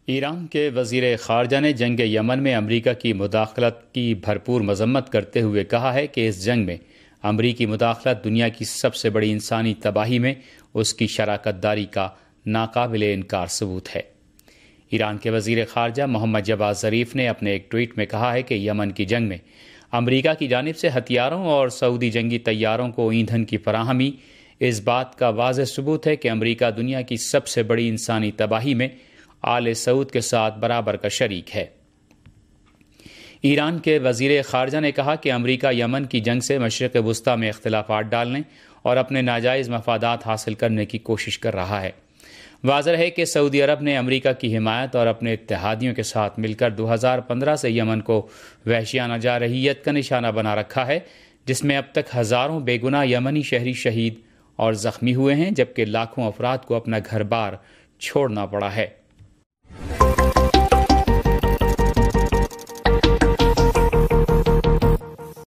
ایران کے وزیر خارجہ نے جنگ یمن میں امریکہ کی مداخلت کی بھرپور مذمت کرتے ہوئے کہا ہے کہ اس جنگ میں امریکی مداخلت دنیا کی سب سے بڑی انسانی تباہی میں اس کی شراکت داری کا ناقابل انکار ثبوت ہے۔ ایران کے وزیر خارجہ محمد جواد ظریف نے اپنے ایک ٹویٹ میں کہا ہے کہ یمن کی جنگ میں امریکہ کی جانب سے ہتھیاروں اور سعودی جنگی طیاروں کو ایندھن کی فراہمی اس بات کا واضح ثبوت ہے کہ امریکہ دنیا کی سب سے بڑی انسانی تباہی میں آل سعود کے ساتھ برابر کا شریک ہے۔ ایران کے وزیر خارجہ نے کہا کہ امریکہ یمن کی جنگ سے مشرق وسطی میں اختلافات ڈالنے اور اپنے ناجائز مفادات حاصل کرنے کی کوشش کر رہا ہے۔ واضح ہے کہ سعودی عرب نے امریکہ کی حمایت اور اپنے اتحادیوں کے ساتھ مل کر 2015 سے یمن کو وحشیانہ جارحیت کا نشانہ بنا رکھا ہے، جس میں اب تک ہزاروں بے گناہ یمنی شہری شہید اور زخمی ہوئے ہیں، جبکہ لاکھوں افراد کو اپنا گھر بار چھوڑنا پڑا ہے۔